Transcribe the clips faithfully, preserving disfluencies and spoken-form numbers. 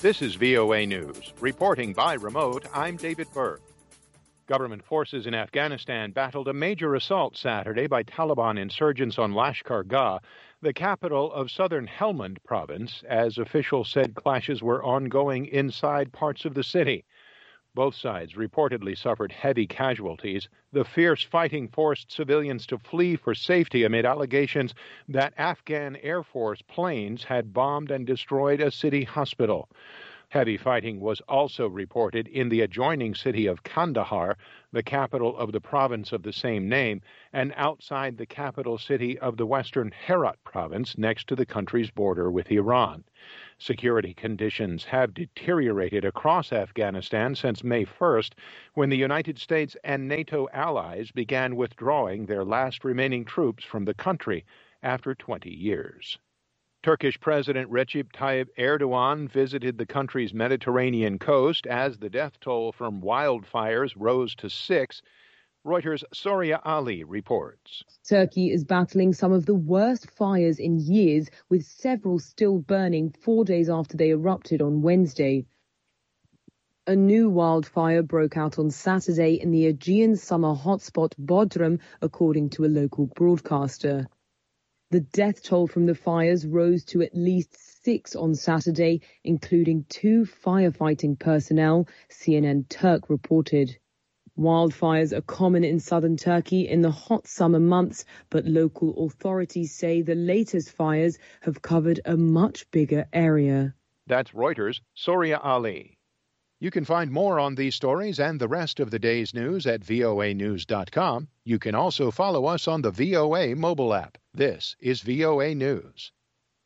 This is V O A News. Reporting by remote, I'm David Burr. Government forces in Afghanistan battled a major assault Saturday by Taliban insurgents on Lashkar Gah, the capital of southern Helmand province, as officials said clashes were ongoing inside parts of the city. Both sides reportedly suffered heavy casualties. The fierce fighting forced civilians to flee for safety amid allegations that Afghan Air Force planes had bombed and destroyed a city hospital. Heavy fighting was also reported in the adjoining city of Kandahar, the capital of the province of the same name, and outside the capital city of the western Herat province next to the country's border with Iran. Security conditions have deteriorated across Afghanistan since May first, when the United States and NATO allies began withdrawing their last remaining troops from the country after twenty years. Turkish President Recep Tayyip Erdogan visited the country's Mediterranean coast as the death toll from wildfires rose to six. Reuters' Soria Ali reports. Turkey is battling some of the worst fires in years, with several still burning four days after they erupted on Wednesday. A new wildfire broke out on Saturday in the Aegean summer hotspot Bodrum, according to a local broadcaster. The death toll from the fires rose to at least six on Saturday, including two firefighting personnel, C N N Turk reported. Wildfires are common in southern Turkey in the hot summer months, but local authorities say the latest fires have covered a much bigger area. That's Reuters' Soria Ali. You can find more on these stories and the rest of the day's news at V O A news dot com. You can also follow us on the V O A mobile app. This is V O A News.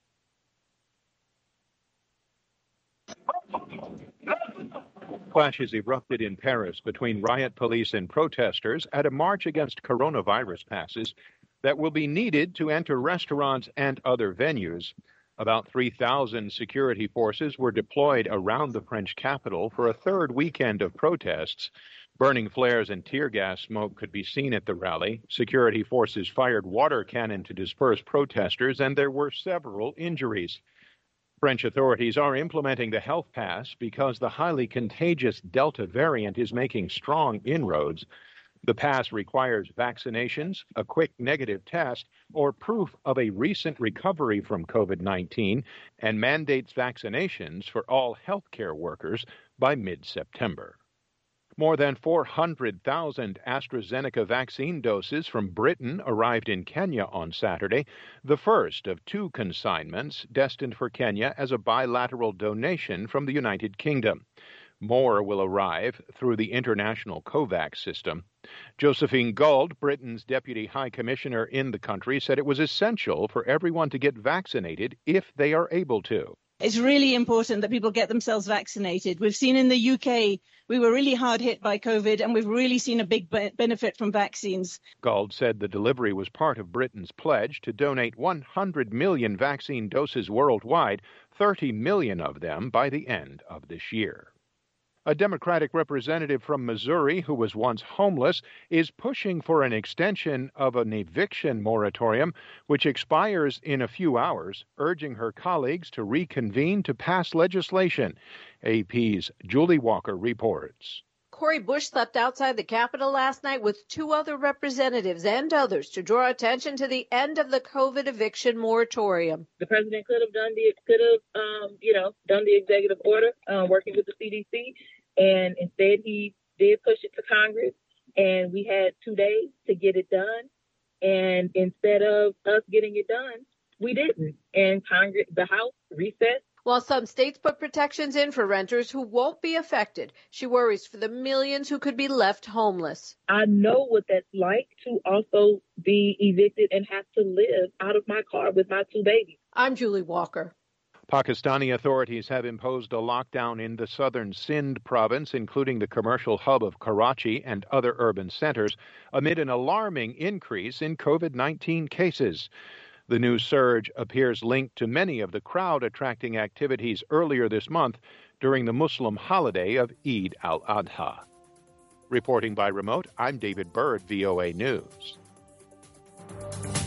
Clashes erupted in Paris between riot police and protesters at a march against coronavirus passes that will be needed to enter restaurants and other venues. About three thousand security forces were deployed around the French capital for a third weekend of protests. Burning flares and tear gas smoke could be seen at the rally. Security forces fired water cannon to disperse protesters, and there were several injuries. French authorities are implementing the health pass because the highly contagious Delta variant is making strong inroads. The pass requires vaccinations, a quick negative test, or proof of a recent recovery from COVID nineteen, and mandates vaccinations for all healthcare workers by mid-September. More than four hundred thousand AstraZeneca vaccine doses from Britain arrived in Kenya on Saturday, the first of two consignments destined for Kenya as a bilateral donation from the United Kingdom. More will arrive through the international COVAX system. Josephine Gould, Britain's Deputy High Commissioner in the country, said it was essential for everyone to get vaccinated if they are able to. It's really important that people get themselves vaccinated. We've seen in the U K, we were really hard hit by COVID, and we've really seen a big be- benefit from vaccines. Gould said the delivery was part of Britain's pledge to donate one hundred million vaccine doses worldwide, thirty million of them by the end of this year. A Democratic representative from Missouri who was once homeless is pushing for an extension of an eviction moratorium, which expires in a few hours, urging her colleagues to reconvene to pass legislation. A P's Julie Walker reports. Cori Bush slept outside the Capitol last night with two other representatives and others to draw attention to the end of the COVID eviction moratorium. The president could have done the could have um, you know done the executive order, uh, working with the C D C, and instead he did push it to Congress, and we had two days to get it done. And instead of us getting it done, we didn't. And Congress, the House, recessed. While some states put protections in for renters who won't be affected, she worries for the millions who could be left homeless. I know what that's like to also be evicted and have to live out of my car with my two babies. I'm Julie Walker. Pakistani authorities have imposed a lockdown in the southern Sindh province, including the commercial hub of Karachi and other urban centers, amid an alarming increase in COVID nineteen cases. The new surge appears linked to many of the crowd-attracting activities earlier this month during the Muslim holiday of Eid al-Adha. Reporting by remote, I'm David Bird, V O A News.